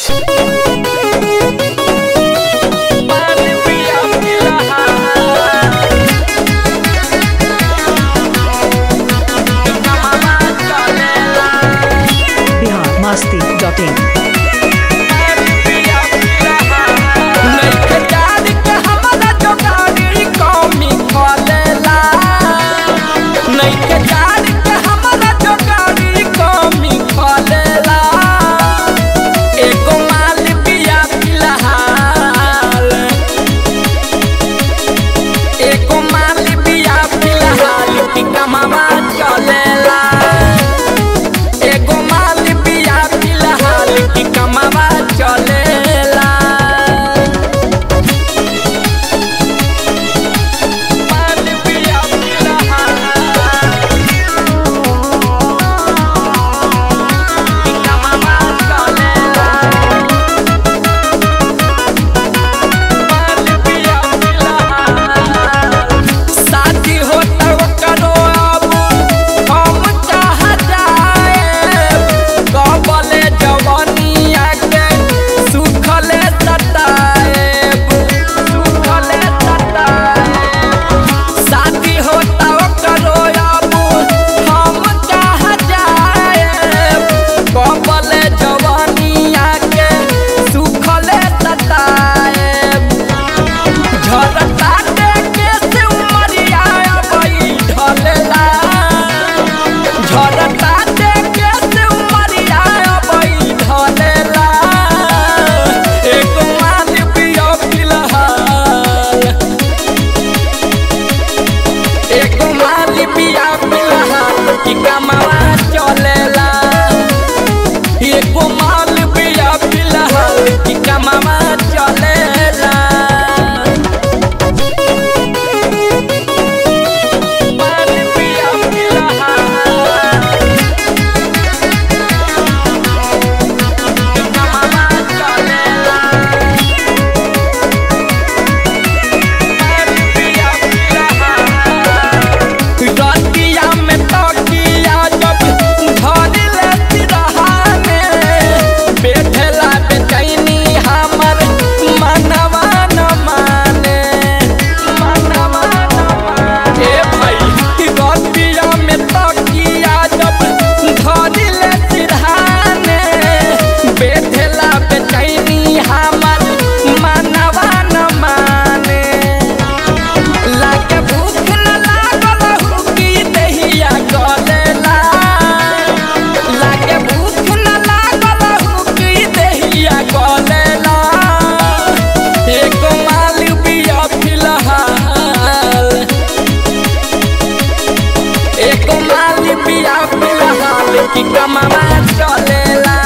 की कमावा चलेला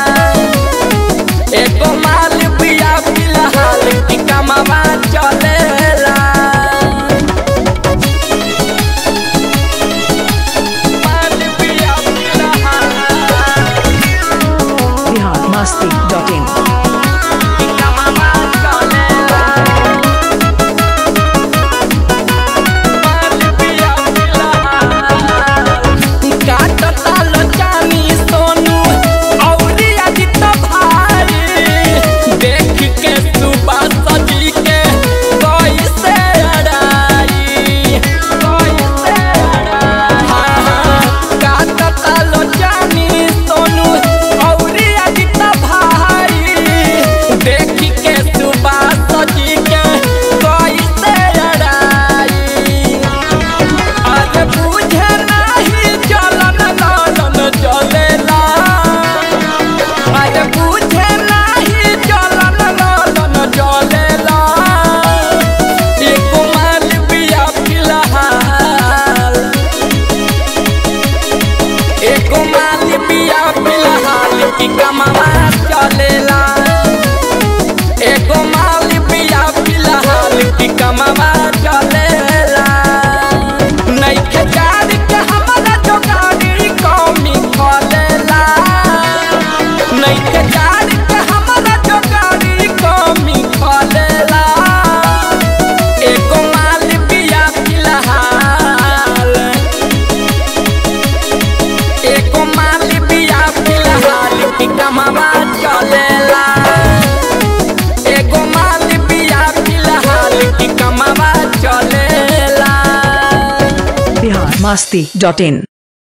एको माल पिया फिलहाल की कमावा चलेला माल पिया फिलहाल biharmasti.in की कमावा चलेला माल पिया फिलहाल काटता लचानी सोनू औरी अजित भाई देख के सुबह सजी के कैसे अड़ाई काटता लचानी सोनू औरी अजित भाई देख के सुबह सजी के कैसे अड़ाई अरे बुझे नहीं चलन लालन चलेला अरे बुझे नहीं चलन लालन चलेला एको माल पिया फिलहाल एको माल पिया फिलहाल की कमावा चलेला एको माल पिया फिलहाल की कमावा चलेला नइखे जान के हमरा जोगाड़ी कौमी खोलेला नइखे जान के हमरा जोगाड़ी कौमी खोलेला एको माल पिया फिलहाल एको माल पिया फिलहाल की कमावा चलेला masti.in